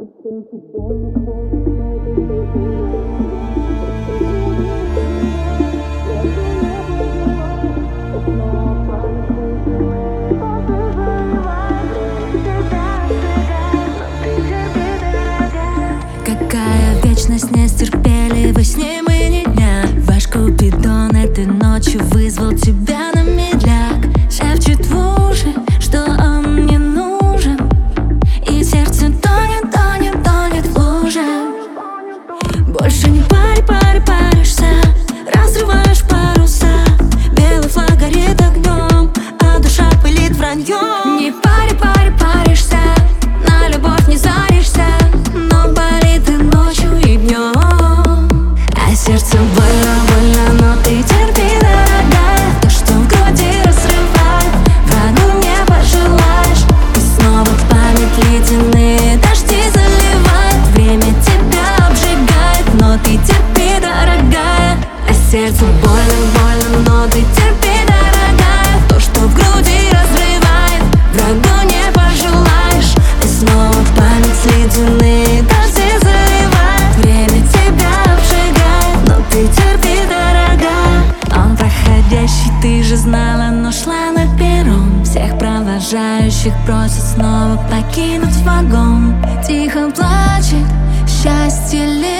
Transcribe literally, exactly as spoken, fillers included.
Какая вечность, не стерпели вы с ним и ни дня. Ваш купидон этой ночью вызвал тебя на медляк. Шепчет в уши, что он мне нужен, и сердце тонет, тонет, тонет в луже. Больше не пари, пари, паришься, разрываешь паруса. Белый флаг горит огнем, а душа пылит враньем. Не пари, пари, паришься, на любовь не заришься, но болит и ночью, и днем. А сердце больно, больно, но ты терпи, дорогая. То, что в груди разрывает, врагу не пожелаешь. И снова в память ледяные дожди заливает. Время тебя обжигает, но ты терпи, дорогая. А сердце больно, больно, но ты терпи, дорогая. То, что в груди разрывает, врагу не пожелаешь. И снова в память ледяные дожди заливает. Время тебя обжигает, но ты терпи, дорогая. Он проходящий, ты же знала, но шла на перрон. Всех провожающих просит снова покинуть вагон. Тихо плачет, счастье лишь